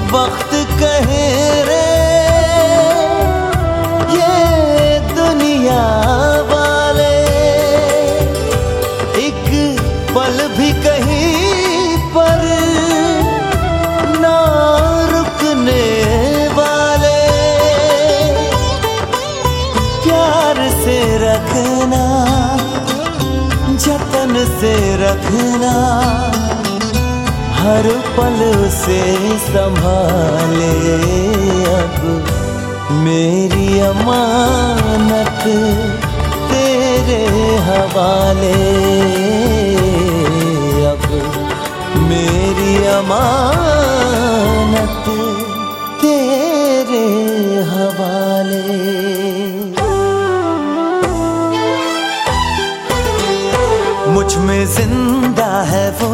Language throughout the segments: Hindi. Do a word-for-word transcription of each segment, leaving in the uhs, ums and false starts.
वक्त कहे रे ये दुनिया वाले, एक पल भी कहीं पर ना रुकने वाले। प्यार से रखना, जतन से रखना, हर पल से संभाले। अब मेरी अमानत तेरे हवाले, अब मेरी अमानत तेरे हवाले। मुझ में जिंदा है वो,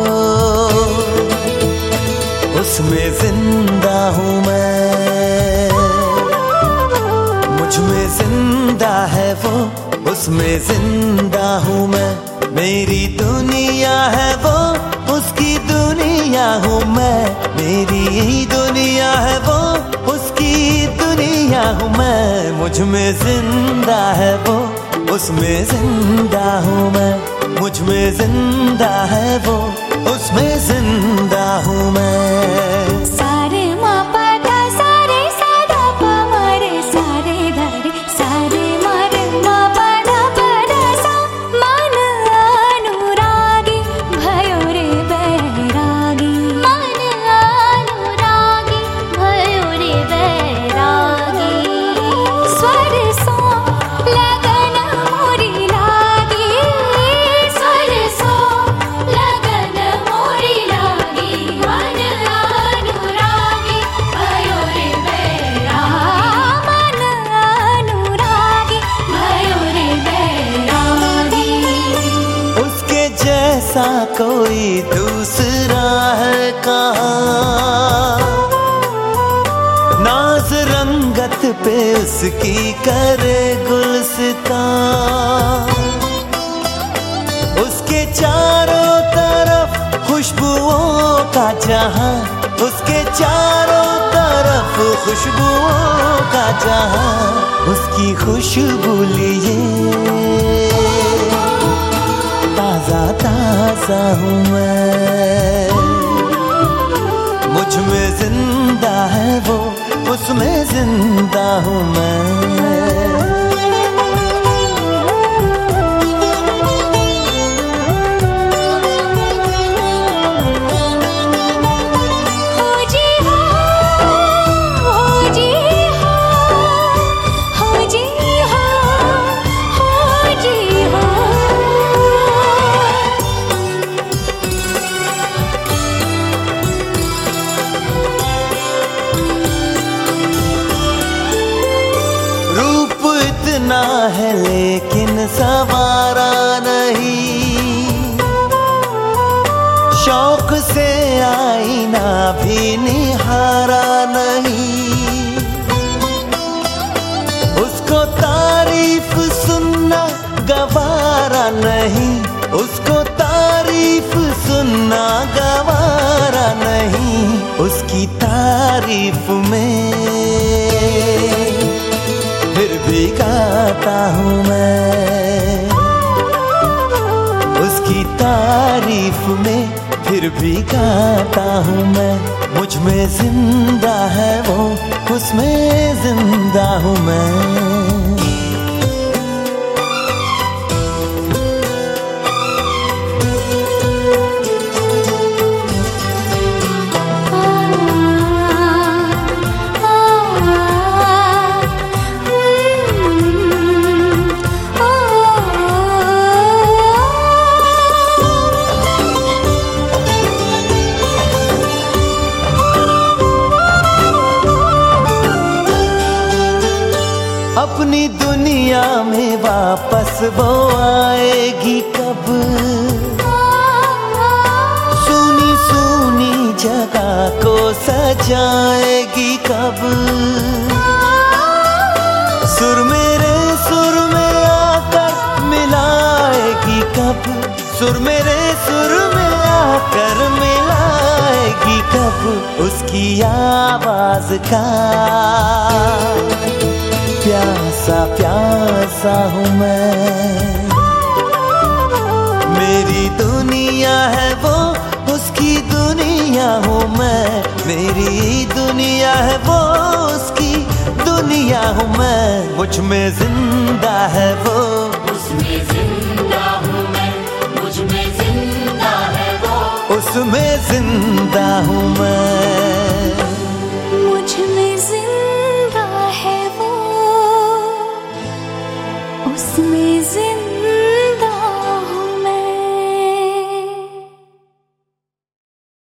उसमें जिंदा हूँ मैं। मुझ में जिंदा है वो, उसमें जिंदा हूँ मैं। मेरी दुनिया है वो, उसकी दुनिया हूँ मैं। मेरी यही दुनिया है वो, उसकी दुनिया हूँ मैं। मुझ में जिंदा है वो, उसमें जिंदा हूँ मैं। मुझ में जिंदा है वो, उसमें जिंदा हूँ मैं। सारे माँ पता सारे सादा पमारे सारे धरे सारे मारे माँ पदा पदा सा। मन अनुरागी भयो रे बैरागी, मन अनुरागी भयो रे बैरागी। स्वर सो लगन मोरी लागी, स्वर सो लगन मोरी लागी। मन अनुरागी भयो रे बैरा, मन अनुरागी भयो रे बैरागी। उसके जैसा कोई दूसरा है कहाँ, नाज रंगत पे उसकी करे गुलसितां। उसके चारों तरफ खुशबुओं का जहां, उसके चारों तरफ खुशबुओं का जहां। उसकी खुशबू लिए ताजा ताजा हूँ मैं। मुझ में जिंदा है वो, उसमें जिंदा हूँ मैं। इतना है लेकिन सवारा नहीं, शौक से आईना भी निहारा नहीं। उसको तारीफ सुनना गवारा नहीं, उसको तारीफ सुनना गवारा नहीं। उसकी तारीफ में फिर भी गाता हूँ मैं। उसकी तारीफ में फिर भी गाता हूँ मैं। मुझ में जिंदा है वो, उसमें जिंदा हूँ मैं। अपनी दुनिया में वापस वो आएगी कब, सुनी सुनी जगह को सजाएगी कब। सुर मेरे सुर में आकर मिलाएगी कब, सुर मेरे सुर में आकर मिलाएगी कब। उसकी आवाज का प्यासा प्यासा हूँ मैं। मेरी दुनिया है वो, उसकी दुनिया हूँ मैं। मेरी दुनिया है वो, उसकी दुनिया हूँ मैं। मुझ में जिंदा है वो, उसमें जिंदा हूँ मैं। मुझ में जिंदा है वो, उसमें जिंदा हूँ मैं। मुझ में जिंदा है वो, उसमें जिंदा